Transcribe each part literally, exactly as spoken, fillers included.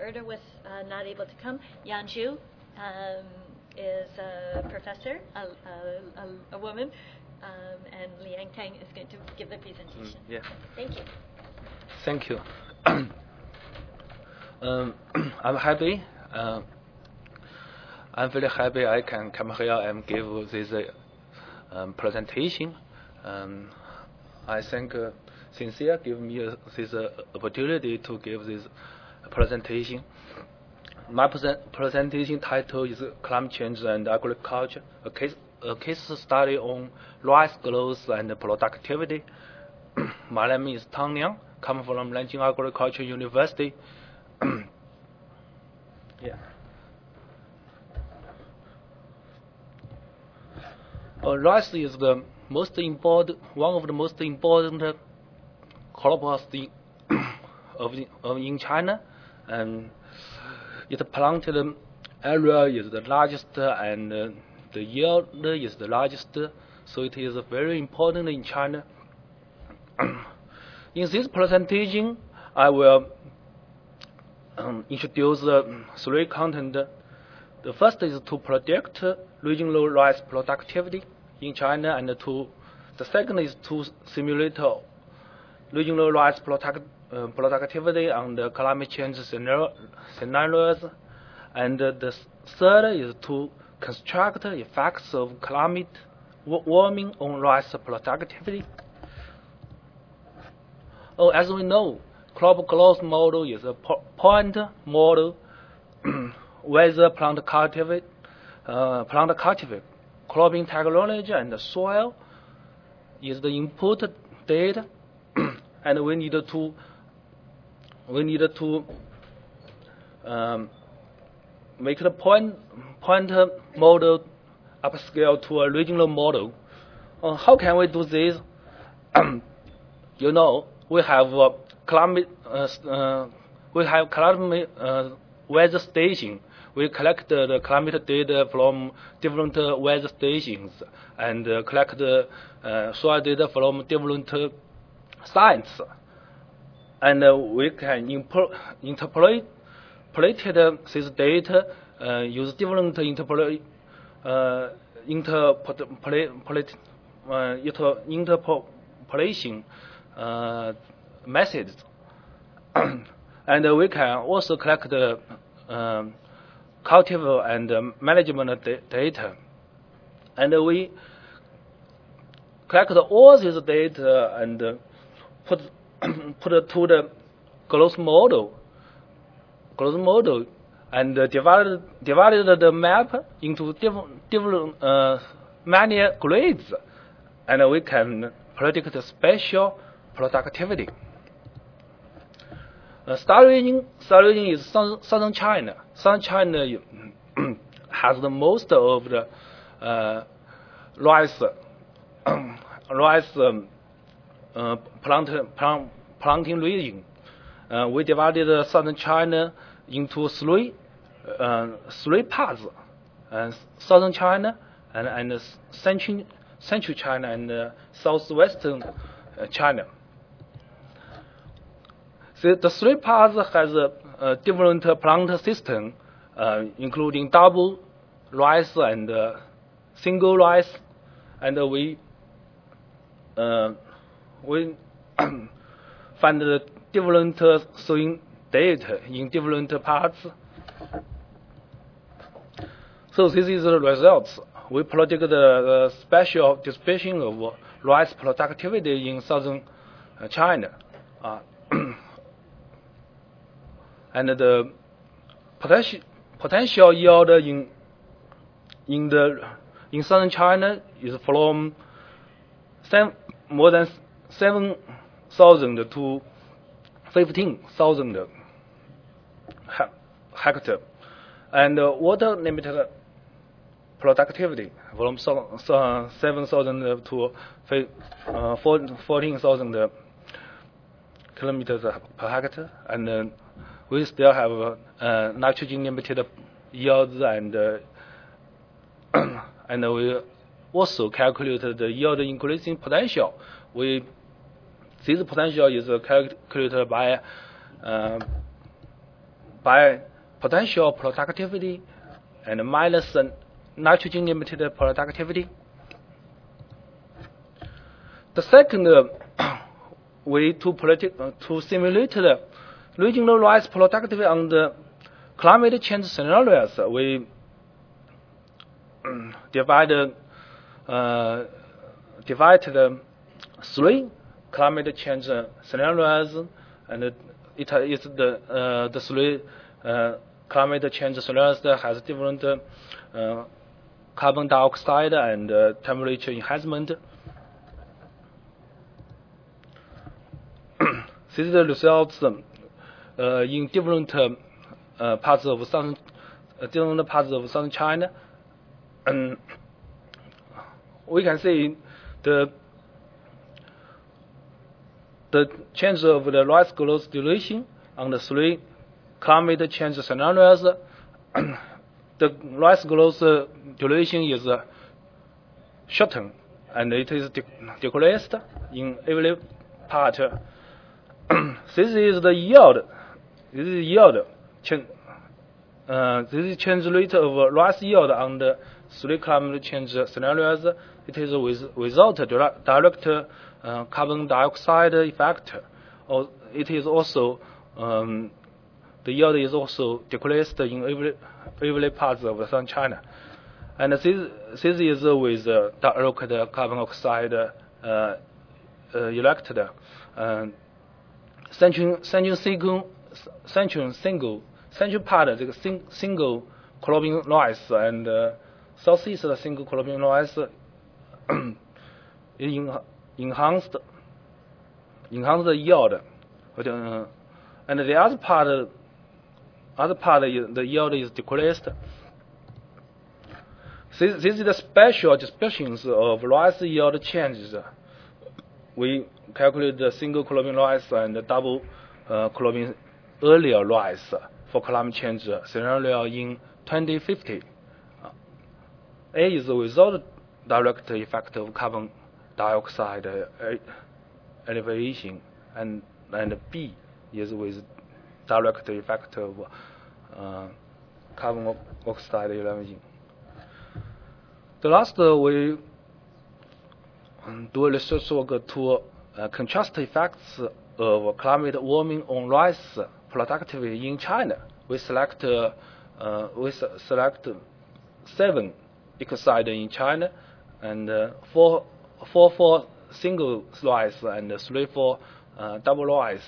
Erda was uh, not able to come. Yan Zhu um, is a professor, a, a, a, a woman, um, and Liang Tang is going to give the presentation. Mm, yeah. Thank you. Thank you. um, I'm happy. Uh, I'm very happy I can come here and give this uh, um, presentation. Um, I thank uh, Sincere give me uh, this uh, opportunity to give this presentation. My present presentation title is Climate Change and Agriculture, a case, a case study on rice growth and productivity. My name is Tang Liang, come from Nanjing Agricultural University. yeah. Uh, rice is the most important, one of the most important crops of, of in China, and its planted area is the largest and uh, the yield is the largest, so it is very important in China. In this presentation, I will um, introduce uh, three content. The first is to predict regional rice productivity in China, and to the second is to simulate regional rice product, uh, productivity under climate change scenarios, and uh, the third is to construct effects of climate warming on rice productivity. Oh, as we know, crop growth model is a point model. Weather, plant cultivate, uh, plant cultivate, cropping technology, and the soil is the input data, and we need to we need to um, make the point point model upscale to a regional model. Uh, how can we do this? You know, we have uh, climate, uh, uh, we have climate uh, weather station. We collect the climate data from different uh, weather stations, and uh, collect the uh, soil data from different uh, sites, and uh, we can interpret interpret this data, uh, use different interpret uh, interpret uh, interpolation uh, methods, and uh, we can also collect the um, cultivar and uh, management data, and uh, we collect all this data and uh, put put it to the growth model, growth model, and uh, divided divided the map into different different uh, many grades, and uh, we can predict the spatial productivity. Uh, Star region, Star region is southern, southern China. Southern China has the most of the uh, rice, rice um, uh, plant, plant, planting region. Uh, we divided uh, southern China into three, uh, three parts: uh, southern China and, and central, central China and uh, southwestern uh, China. The, the three parts has a, a different uh, plant system, uh, including double rice and uh, single rice, and uh, we uh, we find the different uh, sowing data in different parts. So this is the results. We predict the, the spatial distribution of rice productivity in southern uh, China. Uh, And the potential potential yield in in the in southern China is from seven, more than seven thousand to fifteen thousand hectare, and uh, water limited productivity from so, so seven thousand to uh, fourteen thousand kilometers per hectare, and uh, we still have uh, nitrogen limited yields, and uh, and we also calculated the yield increasing potential. We this potential is calculated by uh, by potential productivity and minus nitrogen limited productivity. The second uh, way to, uh, to simulate the regional rise productivity under climate change scenarios, we divide uh, divide the three climate change scenarios, and it is the uh, the three uh, climate change scenarios that has different uh, carbon dioxide and uh, temperature enhancement. This is the results uh, in different uh, parts of southern, uh, different parts of southern China, and we can see the the change of the rice growth duration on the three climate change scenarios. The rice growth duration is uh, shortened, and it is de decreased in every part. This is the yield. This is yield. Uh, this is change rate of rice yield on the three climate change scenarios. It is with, without direct uh, carbon dioxide effect. Or it is also um, the yield is also decreased in every every part of Southern China. And this this is with uh, direct carbon dioxide uh, uh, elected. Uh, Central central single central single central part 这个 sing, single cropping rice and uh, southeast single cropping rice enhanced enhanced the yield, uh, and the other part other part the yield is decreased. This, this is the special distributions of rice yield changes. We calculate the single cropping rice and the double uh, cropping earlier rice for climate change scenario in twenty fifty. Uh, A is without direct effect of carbon dioxide uh, elevation, and and B is with direct effect of uh, carbon oxide elevation. The last uh, we do research work to uh, contrast effects of climate warming on rice productivity in China. We select uh, uh, we select seven ecocide in China, and uh, four four for single rice and three for uh, double rice.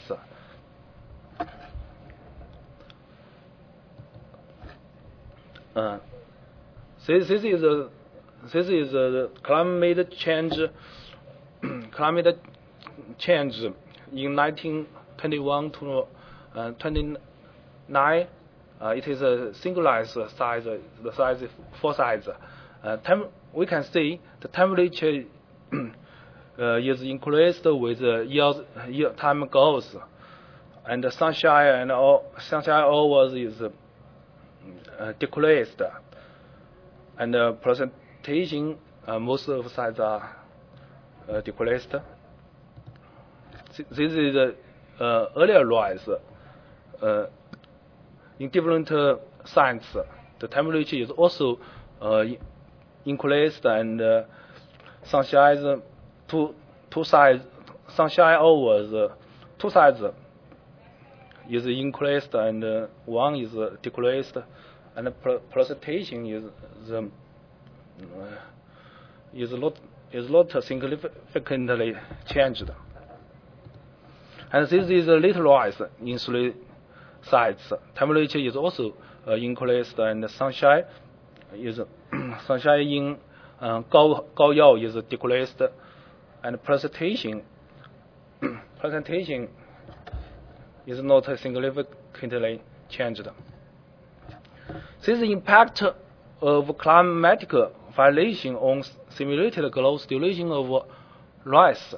Uh, this, this is a this is a climate change climate change in nineteen twenty-one to uh, twenty-nine. Uh, it is a singularized size. The size is four size. Uh, tem we can see the temperature uh, is increased with uh, years, year time goes, and the sunshine and all sunshine hours is uh, decreased, and the precipitation uh, most of the sides are uh, decreased. This is the uh, earlier rise. Uh, in different uh, sites, the temperature is also uh, increased, and uh, sunshine two two sides sunshine hours uh, two sides is increased, and uh, one is uh, decreased, and the pre precipitation is the uh, is not is not significantly changed. And this is a little rise in three sides. Temperature is also uh, increased, and sunshine is sunshine in uh, Gao Gaoyao is decreased, and precipitation precipitation is not significantly changed. This impact of climatic variation on simulated growth duration of rice.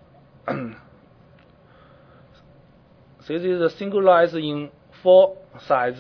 This is a singularized in four sides.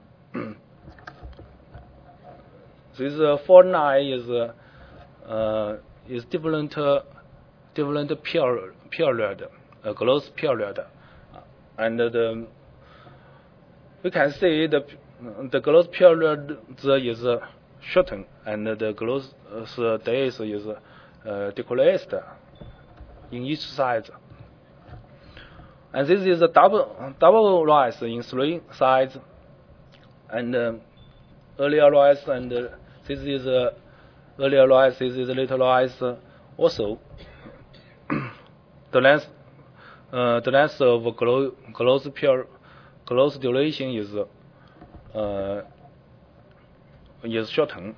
This uh, four nine is uh, uh, is different uh, different period period uh, growth period, uh, and the we can see the the growth period is uh, shortened and the growth uh, days is uh, decreased in each side. And this is a double double rise in three sides, and uh, earlier rise, and uh, this is uh, earlier rise. This is a little rise. Uh, also, the length uh, the length of growth growth period growth duration is uh, is shortened.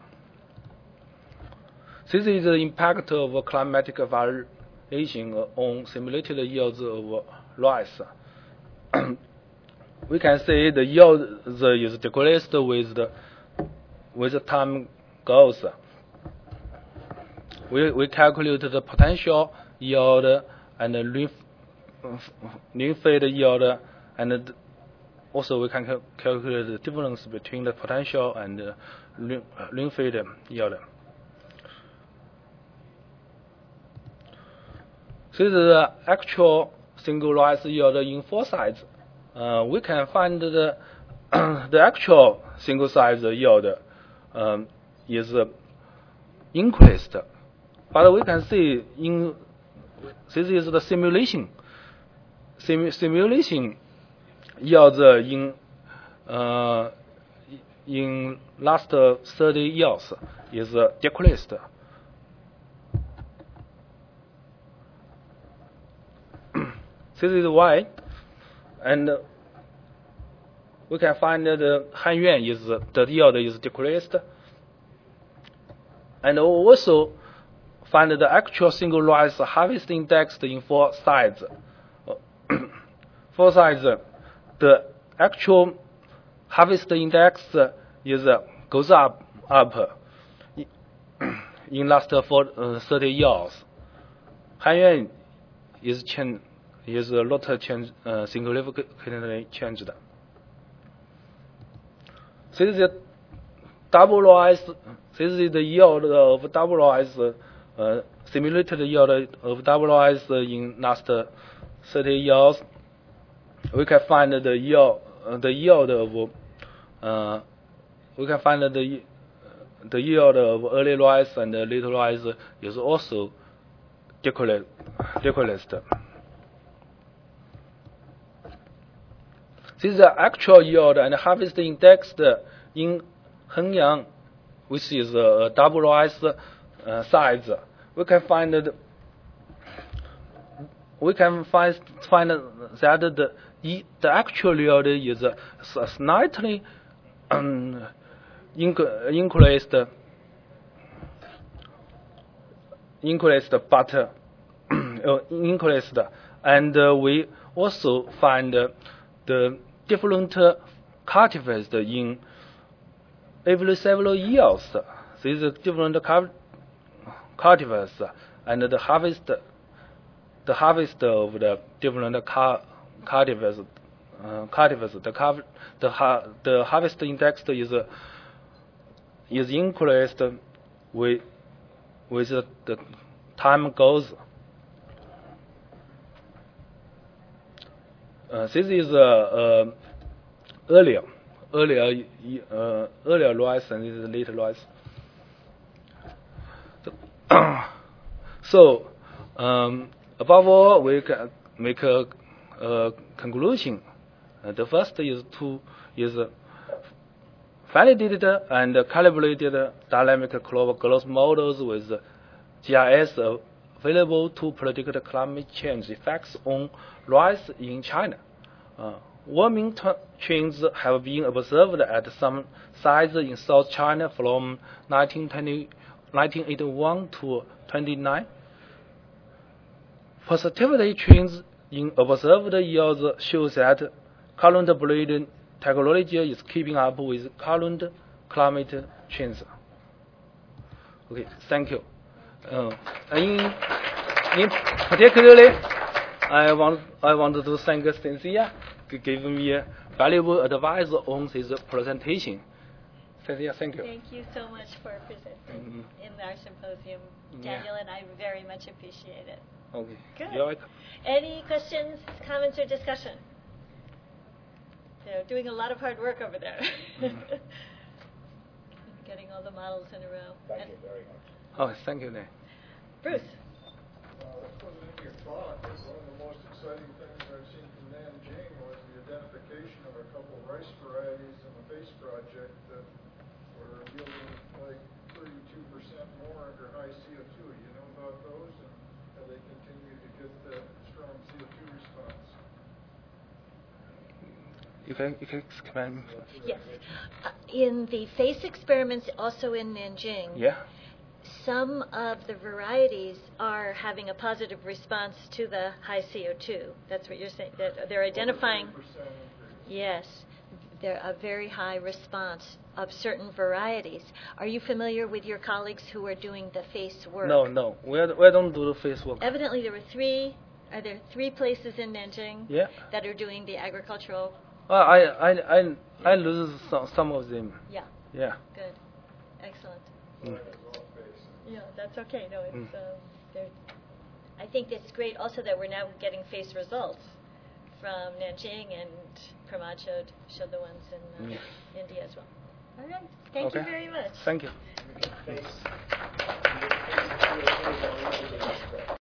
This is the impact of climatic variation on simulated yields of rice. We can see the yield is decreased with the with the time goes. We we calculate the potential yield and the lymph lymph yield, and also we can cal calculate the difference between the potential and the lymph yield. This is the actual single rice yield in four sites. Uh, we can find the the actual single size yield um, is uh, increased, but we can see in this is the simulation sim simulation yield in uh, in last thirty years is uh, decreased. This is why, and we can find that the Hanyuan is the yield is decreased, and also find the actual single rice harvest index in four sides. Four sides, the actual harvest index is goes up up in last for uh, thirty years. Hanyuan is changed. Is a lot change, uh, significantly changed. This is the double rise. This is the yield of double rise, uh, simulated yield of double rise in last thirty years. We can find the yield, uh, the yield of, uh, we can find the the yield of early rise and little rise is also decreased. decreased. This is the actual yield and harvest index in Henyang, which is a double rise uh, size. We can find that we can find find that the the actual yield is slightly um, increased, increased, but uh, increased, and uh, we also find uh, the different uh, cultivars in every several years. These different cultivars and the harvest, the harvest of the different cultivars, uh, cultivars. The car, the ha, the harvest index is uh, is increased with with the, the time goes. Uh, this is uh, uh, earlier, earlier, uh, earlier rise, and this is later rise. So, so um, above all, we can make a, a conclusion. Uh, the first is to is uh, validated and calibrated dynamic global growth models with G I S available to predict climate change effects on rice in China. Uh, warming trends have been observed at some sites in South China from nineteen eighty-one to twenty-nine. Positivity trends in observed yields show that current breeding technology is keeping up with current climate trends. Okay, thank you. Uh, in, in particularly, I want I want to thank Cynthia for giving me valuable advice on this presentation. Cynthia, thank you. Thank you so much for presenting mm-hmm. in our symposium. Daniel yeah. and I very much appreciate it. Okay. Good. You're welcome. Any questions, comments, or discussion? There they're doing a lot of hard work over there. Mm. Getting all the models in a row. Thank And you very much. Oh, thank you, Nick. Bruce. Uh, this wasn't in your talk, but one of the most exciting things I've seen from Nanjing was the identification of a couple rice varieties in the FACE project that were yielding like thirty-two percent more under high C O two. You know about those, and how they continue to get the strong C O two response? You can you can explain. Yes. Uh, in the FACE experiments, also in Nanjing, Yeah. some of the varieties are having a positive response to the high C O two. That's what you're saying. That they're identifying. thirty percent increase. Yes, they're a very high response of certain varieties. Are you familiar with your colleagues who are doing the FACE work? No, no. We are, we don't do the face work. Evidently, there were three. Are there three places in Nanjing Yeah. that are doing the agricultural? Uh, I I I I lose some some of them. Yeah. Yeah. Good. Excellent. Mm. Yeah, that's okay. No, it's. Mm. Um, there- I think it's great also that we're now getting FACE results from Nanjing, and Pramod showed showed the ones in uh, Mm. India as well. All right. Thank you Okay. very much. Thank you. Face-